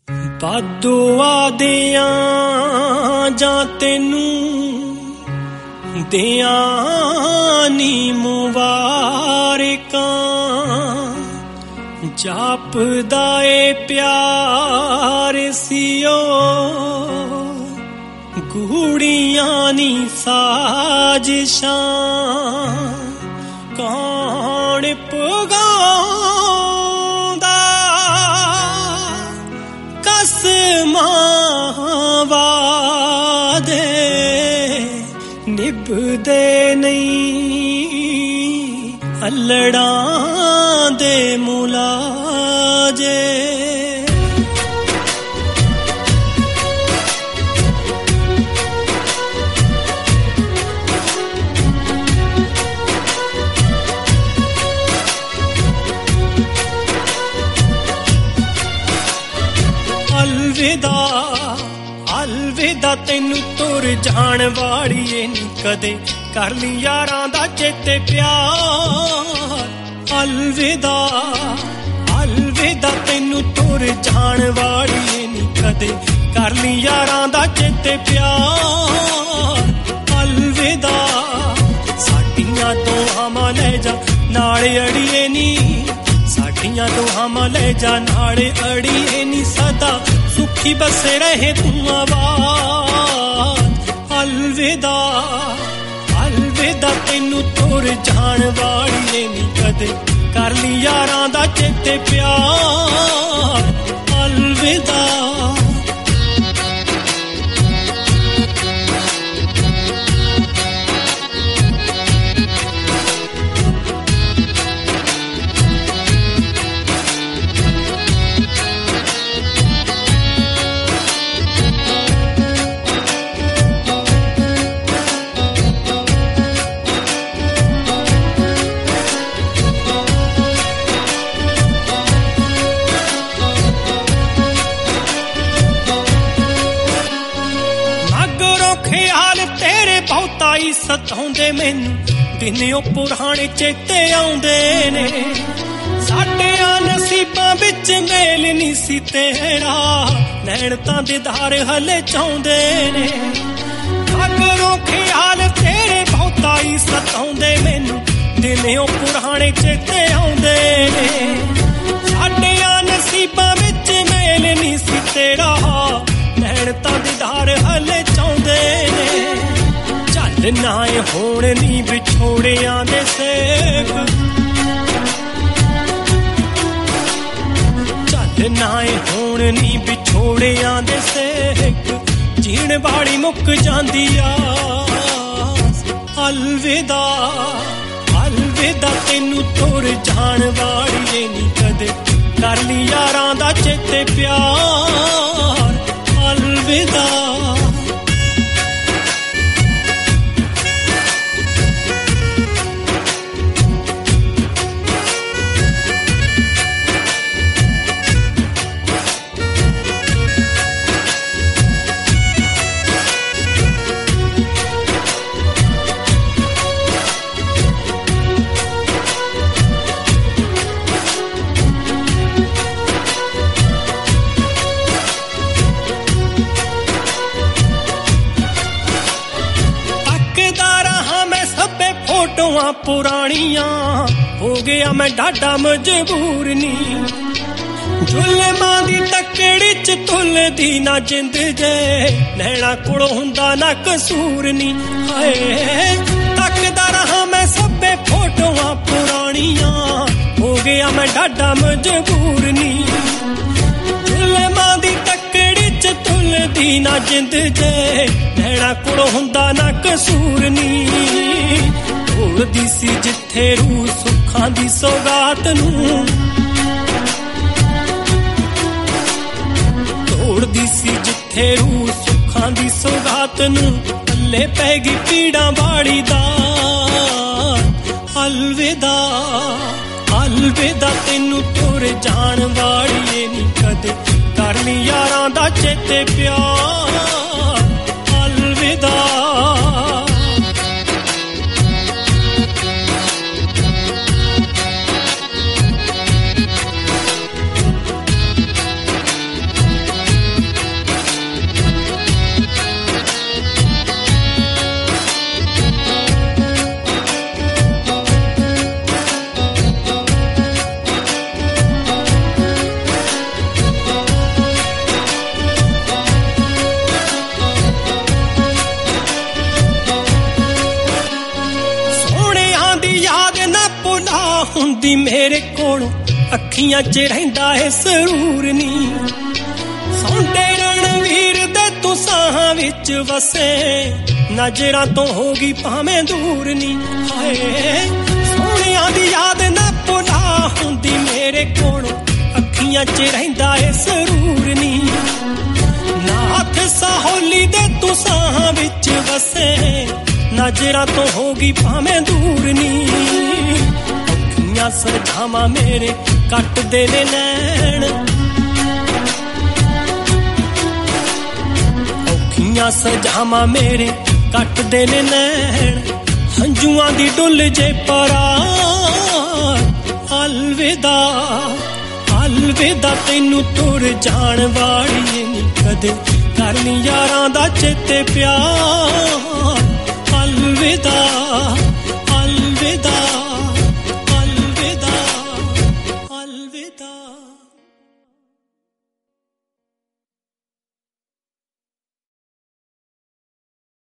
ਬਾਦੋਆ ਦਿਆਂ ਜਾਂ ਤੈਨੂੰ ਦਿਆਂ ਨੀ ਮੁਬਾਰਕਾਂ ਜਾਪਦਾ ਏ ਪਿਆਰ ਸਿਓ ਗੂੜੀਆਂ ਨੀ ਸਾਜ਼ਿਸ਼ਾਂ ਕੌਣ ਪੁਗਾਉਂਦਾ ਕਸਮਾਂ ਵਾਦੇ ਨਿਭਦੇ ਨਹੀਂ ਅਲੜਾਂ ਦੇ ਮੁਲਾਜੇ ਅਲਵਿਦਾ ਤੈਨੂੰ ਤੁਰ ਜਾਣ ਵਾਲੀਏ ਨੀ ਕਦੇ ਕਰ ਲਈ ਯਾਰਾਂ ਦਾ ਚੇਤੇ ਪਿਆਰ ਅਲਵਿਦਾ ਤੈਨੂੰ ਤੁਰ ਜਾਣ ਵਾਲੀਏ ਨੀ ਕਦੇ ਕਰ ਲਈ ਯਾਰਾਂ ਦਾ ਚੇਤੇ ਪਿਆਰ ਅਲਵਿਦਾ ਸਾਡੀਆਂ ਦੋਹਾਂ ਮਾਂ ਲੈ ਜਾ ਨਾਲ ਅੜੀਏ ਨੀ ਸਾਡੀਆਂ ਦੋਹਾਂ ਮਾਂ ਲੈ ਜਾ ਨਾਲ ਅੜੀਏ ਨੀ ਸਦਾ ਸੁਖੀ ਬਸੇ ਰਹੇ ਤੂੰ ਆਵਾਜ਼ ਅਲਵਿਦਾ ਤੈਨੂੰ ਤੁਰ ਜਾਣ ਵਾਲੀਏ ਨੀ ਕਦੇ ਕਰ ਲਈ ਯਾਰਾਂ ਦਾ ਚੇਤੇ ਪਿਆਰ ਅਲਵਿਦਾ ਸਤਾਉਂਦੇ ਮੈਨੂੰ ਦਿਨੋਂ ਪੁਰਾਣੇ ਚੇਤੇ ਆਉਂਦੇ ਨੇ ਸਾਡਿਆਂ ਨਸੀਬਾਂ ਵਿੱਚ ਮੇਲ ਨਹੀਂ ਸੀ ਤੇਰਾ ਨੈਣ ਤਾਂ ਦੀਦਾਰ ਹਲੇ ਚਾਹੁੰਦੇ ਨੇ ਮਗਰੋਂ ਖਿਆਲ ਤੇਰੇ ਬਹੁਤਾ ਹੀ ਸਤਾਉਂਦੇ ਮੈਨੂੰ ਦਿਨੋਂ ਪੁਰਾਣੇ ਚੇਤੇ ਆਉਂਦੇ ਨੇ ਸਾਡਿਆਂ ਨਸੀਬਾਂ ਵਿੱਚ ਮੇਲ ਨਹੀਂ ਸੀ ਤੇਰਾ ਨੈਣ ਤਾਂ ਦੀਦਾਰ ਹਲੇ ਚਾਹੁੰਦੇ ਨੇ ਨਾ ਏ ਹੋਣ ਨੀ ਵਿਛੋੜਿਆਂ ਦੇ ਸੇਕ ਚੱਲ ਨਾ ਏ ਹੋਣ ਨੀ ਵਿਛੋੜਿਆਂ ਦੇ ਸੇਕ ਜੀਣ ਵਾਲੀ ਮੁੱਕ ਜਾਂਦੀ ਆ ਅਲਵਿਦਾ ਤੈਨੂੰ ਤੁਰ ਜਾਣ ਵਾਲੀਏ ਨੀ ਕਦੇ ਕਰ ਲਈ ਯਾਰਾਂ ਦਾ ਚੇਤੇ ਪਿਆਰ ਅਲਵਿਦਾ ਪੁਰਾਣੀਆਂ ਹੋ ਗਿਆ ਮੈਂ ਡਾਢਾ ਮਜਬੂਰ ਨੀ ਜ਼ੁਲਮਾਂ ਦੀ ਤੱਕੜੀ ਚ ਤੁਲਦੀ ਨਾ ਜਿੰਦ ਜੇ ਨੈਣਾ ਕੋਲੋਂ ਹੁੰਦਾ ਨਾ ਕਸੂਰ ਨੀ ਹਾਏ ਤੱਕਦਾ ਰਹਾ ਮੈਂ ਸਭੇ ਫੋਟੋਆਂ ਪੁਰਾਣੀਆਂ ਹੋ ਗਿਆ ਮੈਂ ਡਾਢਾ ਮਜਬੂਰ ਨੀ ਜ਼ੁਲਮਾਂ ਦੀ ਤੱਕੜੀ ਚ ਤੁਲਦੀ ਨਾ ਜਿੰਦ ਜੇ ਨੈਣਾ ਕੋਲੋਂ ਹੁੰਦਾ ਨਾ ਕਸੂਰ ਨੀ ਤੋੜਦੀ ਸੀ ਜਿੱਥੇ ਰੂਹ ਸੁੱਖਾਂ ਦੀ ਸੌਗਾਤ ਨੂੰ ਤੋੜਦੀ ਸੀ ਜਿੱਥੇ ਰੂਹ ਸੁੱਖਾਂ ਦੀ ਸੌਗਾਤ ਨੂੰ ਪੱਲੇ ਪੈ ਗਈ ਪੀੜਾਂ ਵਾਲੀ ਦਾ ਅਲਵਿਦਾ ਤੈਨੂੰ ਤੁਰ ਜਾਣ ਵਾਲੀਏ ਨੀ ਕਦੇ ਕਰ ਲਈ ਯਾਰਾਂ ਦਾ ਚੇਤੇ ਪਿਆਰ ਅਲਵਿਦਾ ਮੇਰੇ ਕੋਲੋਂ ਅੱਖੀਆਂ 'ਚ ਰਹਿੰਦਾ ਏ ਸਰੂਰ ਨੀ ਸੌਂਡੇ ਰਣਵੀਰ ਦੇ ਤੂੰ ਸਾਹਾਂ ਵਿੱਚ ਵਸੇ ਨਜ਼ਰਾਂ ਤੋਂ ਹੋ ਗਈ ਭਾਵੇਂ ਦੂਰ ਨੀ ਹਾਏ ਸੋਹਣਿਆਂ ਦੀ ਯਾਦ ਨਾ ਭੁਲਾ ਹੁੰਦੀ ਮੇਰੇ ਕੋਲੋਂ ਅੱਖੀਆਂ 'ਚ ਰਹਿੰਦਾ ਏ ਸਰੂਰ ਨੀ ਨਾਥ ਸਾਹੌਲੀ ਦੇ ਤੂੰ ਸਾਹਾਂ ਵਿੱਚ ਵਸੇ ਨਜ਼ਰਾਂ ਤੋਂ ਹੋ ਗਈ ਭਾਵੇਂ ਦੂਰ ਨੀ ਅੱਖੀਆਂ ਸਰਝਾਵਾਂ ਮੇਰੇ ਕੱਟਦੇ ਨੇ ਨੈਣ ਅੱਖੀਆਂ ਸਰਝਾਵਾਂ ਮੇਰੇ ਕੱਟਦੇ ਨੇ ਨੈਣ ਹੰਝੂਆਂ ਦੀ ਡੁੱਲ ਜੇ ਪਰਾਂ ਅਲਵਿਦਾ ਅਲਵਿਦਾ ਤੈਨੂੰ ਤੁਰ ਜਾਣ ਵਾਲੀਏ ਨੀ ਕਦੇ ਕਰਨੀ ਯਾਰਾਂ ਦਾ ਚੇਤੇ ਪਿਆਰ ਅਲਵਿਦਾ